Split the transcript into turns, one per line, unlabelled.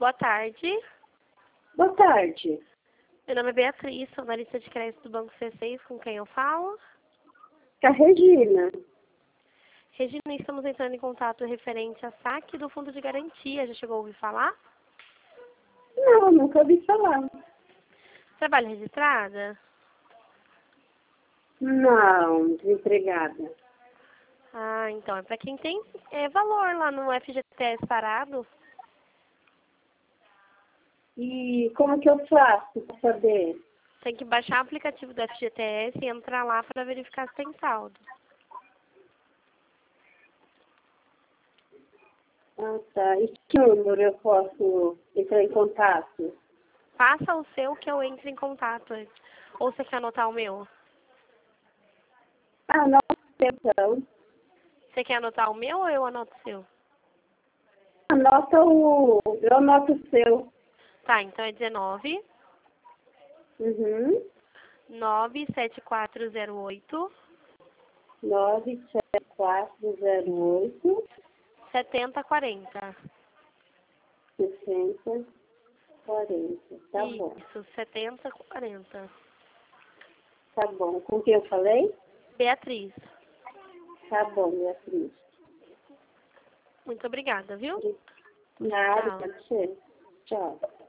Boa tarde.
Boa tarde.
Meu nome é Beatriz, sou analista de crédito do Banco C6, com quem eu falo?
Com a Regina.
Regina, estamos entrando em contato referente a saque do fundo de garantia. Já chegou a ouvir falar?
Não, nunca ouvi falar.
Trabalho registrada?
Não, desempregada.
Ah, então, é para quem tem valor lá no FGTS parado.
E como que eu faço para saber?
Tem que baixar o aplicativo do FGTS e entrar lá para verificar se tem saldo.
Ah, tá. E que número eu posso entrar em contato?
Passa o seu que eu entre em contato. Ou você quer anotar o meu?
Ah, não, então.
Você quer anotar o meu ou eu anoto o seu?
Eu anoto o seu.
Tá, então é 19
Uhum.
97408
97408
7040.
6040. Tá bom.
Isso, 7040.
Tá bom. Com quem eu falei?
Beatriz.
Tá bom, Beatriz.
Muito obrigada, viu?
Nada,
Tchau.
pode ser. Tchau.